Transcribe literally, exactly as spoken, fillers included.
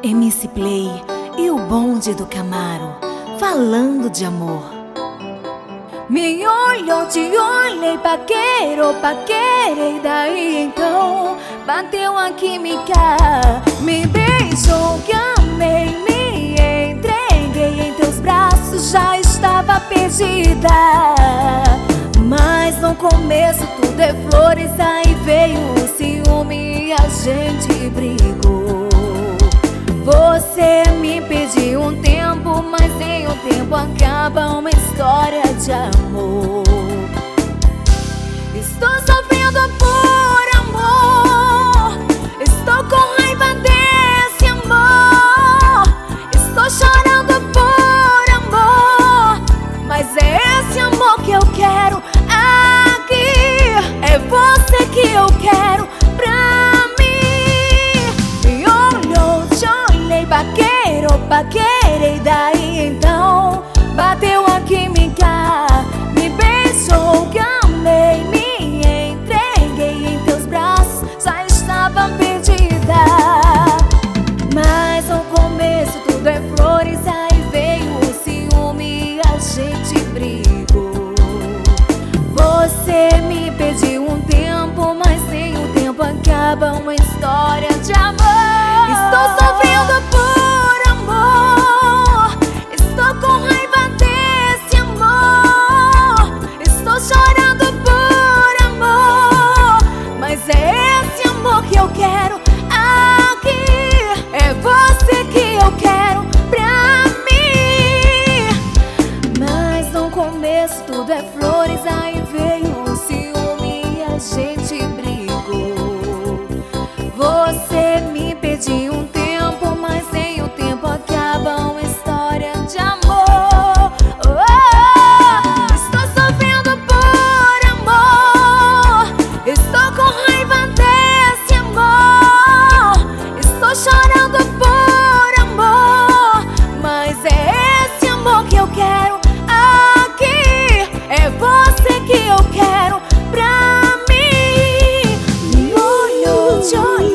M C Play e o bonde do Camaro, falando de amor. Me olhou, te olhei, paquerou, paquerei, daí então bateu a química. Me beijou, que amei, me entreguei em teus braços, já estava perdida. Mas no começo tudo é flores, aí veio o ciúme e a gente brigou. Você me pediu um tempo, mas em um tempo acaba uma história de amor. Estou sofrendo por amor, estou com raiva desse amor, estou chorando por amor, mas é esse amor que eu quero aqui, é você que eu quero pra mim. Me olhou, te olhei, paquerou, paquerei, daí então bateu a química. Me beijou, que amei, me entreguei em teus braços, já estava perdida. Mas no começo tudo é flores, aí veio o ciúme e a gente brigou. Você me pediu um tempo, mas sem o tempo acaba uma história de amor. Estou sofrendo por amor, estou com raiva desse amor, estou chorando por amor, mas é esse amor que eu quero aqui, é você que eu quero pra mim. Mas no começo tudo é flores, aí veio o ciúme e a gente brigou. Você me pediu um tempo, mas sem o tempo acaba uma história de amor. Oh, oh, oh. Estou sofrendo por amor, estou com raiva desse amor, estou chorando por amor, mas é esse amor que eu quero aqui, é você que eu quero pra mim. Me olhou, te olhou,